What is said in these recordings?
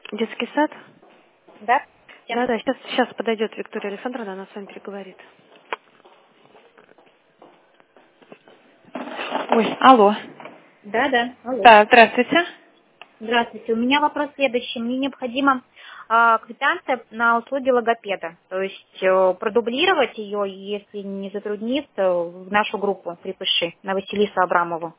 Детский сад? Да? Да, сейчас подойдет Виктория Александровна, она с вами переговорит. Ой, алло. Да. Алло. Да, здравствуйте. Здравствуйте. У меня вопрос следующий. Мне необходима квитанция на услуги логопеда. То есть продублировать ее, если не затруднит, в нашу группу «Припиши» на Василису Абрамову.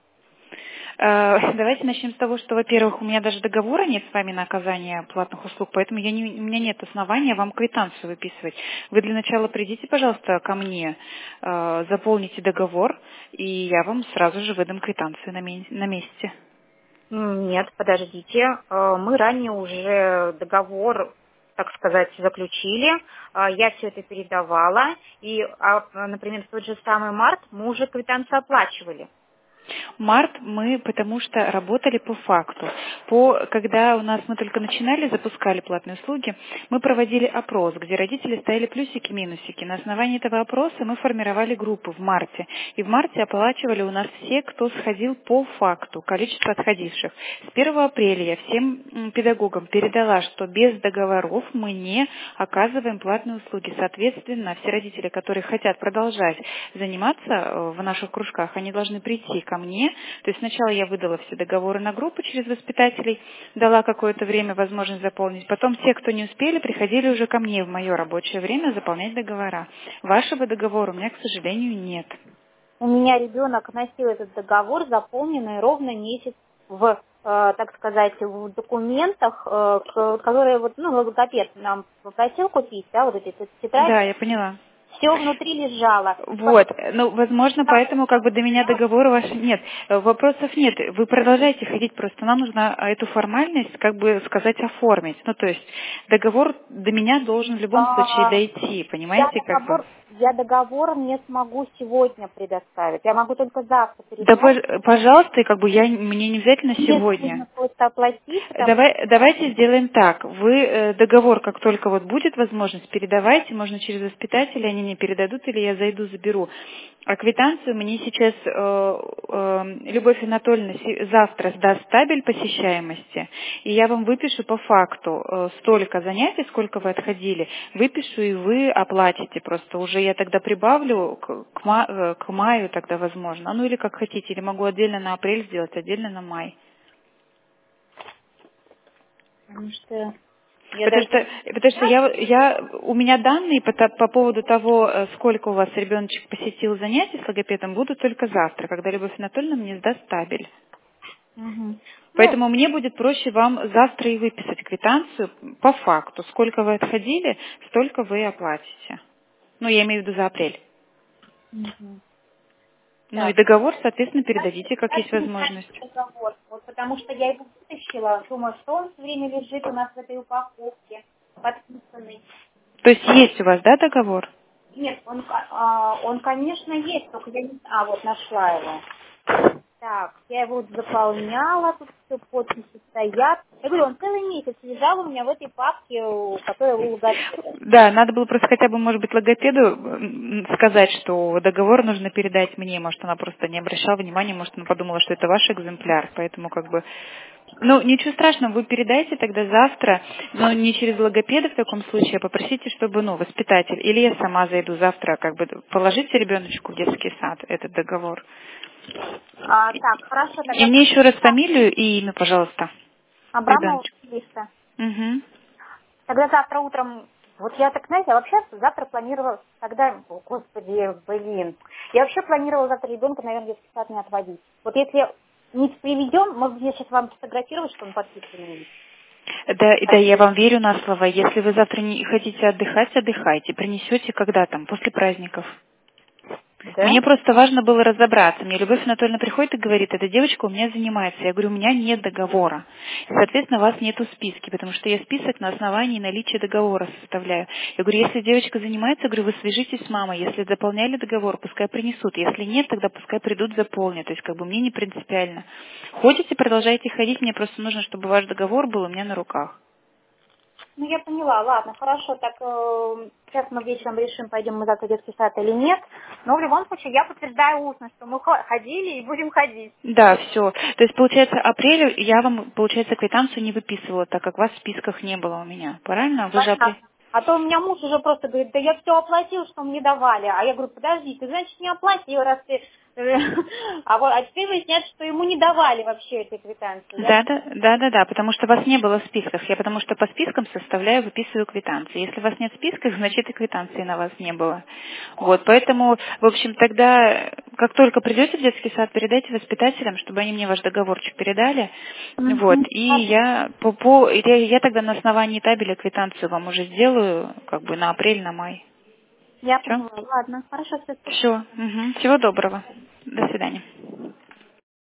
Давайте начнем с того, что, во-первых, у меня даже договора нет с вами на оказание платных услуг, поэтому у меня нет основания вам квитанцию выписывать. Вы для начала придите, пожалуйста, ко мне, заполните договор, и я вам сразу же выдам квитанцию на месте. Нет, подождите. Мы ранее уже договор, так сказать, заключили. Я все это передавала. И, например, в тот же самый март мы уже квитанцию оплачивали. Март мы, потому что работали по факту. Когда мы только начинали, запускали платные услуги, мы проводили опрос, где родители ставили плюсики-минусики. На основании этого опроса мы формировали группы в марте. И в марте оплачивали у нас все, кто сходил по факту, количество отходивших. С 1 апреля я всем педагогам передала, что без договоров мы не оказываем платные услуги. Соответственно, все родители, которые хотят продолжать заниматься в наших кружках, они должны прийти ко мне. То есть сначала я выдала все договоры на группу через воспитателей, дала какое-то время возможность заполнить. Потом те, кто не успели, приходили уже ко мне в мое рабочее время заполнять договора. Вашего договора у меня, к сожалению, нет. У меня ребенок носил этот договор, заполненный ровно месяц так сказать, в документах, которые логопед нам попросил купить, да, вот эти тетради. Да, я поняла. Все внутри лежало. Вот, возможно, поэтому до меня договора ваш нет. Вопросов нет. Вы продолжайте ходить, просто нам нужно эту формальность, сказать, оформить. То есть договор до меня должен в любом случае дойти, понимаете, Я договор не смогу сегодня предоставить. Я могу только завтра Да, передать. пожалуйста, мне не обязательно Мне сегодня. нужно просто оплатить. Давайте сделаем так. Вы договор, как только будет возможность, передавайте, можно через воспитателя, они мне передадут, или я зайду, заберу. А квитанцию мне сейчас Любовь Анатольевна завтра сдаст табель посещаемости, и я вам выпишу по факту столько занятий, сколько вы отходили, выпишу, и вы оплатите. Просто уже я тогда прибавлю к маю тогда возможно. Или как хотите, или могу отдельно на апрель сделать, отдельно на май. Потому что у меня данные по поводу того, сколько у вас ребеночек посетил занятий с логопедом, будут только завтра, когда Любовь Анатольевна мне сдаст табель. Поэтому мне будет проще вам завтра и выписать квитанцию по факту. Сколько вы отходили, столько вы оплатите. Я имею в виду за апрель. И договор, соответственно, передадите, как есть возможность. Договор. Потому что я его вытащила, думаю, что он все время лежит у нас в этой упаковке, подписанный. То есть есть у вас, да, договор? Нет, он, конечно, есть, только я не... нашла его. Так, я его заполняла, тут все подписи стоят. Я говорю, он целый месяц лежал у меня в этой папке, которая у логопеда. Да, надо было просто хотя бы, может быть, логопеду сказать, что договор нужно передать мне. Может, она просто не обращала внимания, может, она подумала, что это ваш экземпляр. Поэтому ничего страшного, вы передайте тогда завтра, но не через логопеда в таком случае, а попросите, чтобы, воспитатель, или я сама зайду завтра, положите ребеночку в детский сад этот договор. Так, хорошо. Тогда... И мне еще раз фамилию и имя, пожалуйста. Абрамова Василиса. Угу. Тогда завтра утром, я вообще завтра планировала, я вообще планировала завтра ребенка, наверное, в детский сад не отводить. Если не приведем, может быть, я сейчас вам сфотографировать, что он подписан. Да, я вам верю на слово. Если вы завтра не хотите отдыхать, отдыхайте. Принесете когда там, после праздников. Да? Мне просто важно было разобраться. Мне Любовь Анатольевна приходит и говорит, эта девочка у меня занимается. Я говорю, у меня нет договора. И, соответственно, у вас нету в списке, потому что я список на основании наличия договора составляю. Я говорю, если девочка занимается, я говорю, вы свяжитесь с мамой. Если заполняли договор, пускай принесут. Если нет, тогда пускай придут, заполнят. То есть, мне не принципиально. Ходите, продолжайте ходить. Мне просто нужно, чтобы ваш договор был у меня на руках. Ну, я поняла, ладно, хорошо, так сейчас мы вечером решим, пойдем мы завтра в детский сад или нет. Но в любом случае я подтверждаю устно, что мы ходили и будем ходить. Да, все. То есть, получается, апрель я вам, получается, квитанцию не выписывала, так как вас в списках не было у меня. Правильно? Вы же Понятно. А то у меня муж уже просто говорит, да я все оплатил, что мне давали. А я говорю, подожди, ты, значит, не оплатил, раз ты... А теперь выясняется, что ему не давали вообще этой квитанции. Да, потому что вас не было в списках. Я потому что по спискам составляю, выписываю квитанции. Если вас нет в списках, значит и квитанции на вас не было. Вот, поэтому, в общем, тогда, как только придете в детский сад, передайте воспитателям, чтобы они мне ваш договорчик передали. Вот, и я тогда на основании табеля квитанцию вам уже сделаю, как бы на апрель, на май. Я поняла. Ладно, хорошо, все. Все. Всего доброго. До свидания.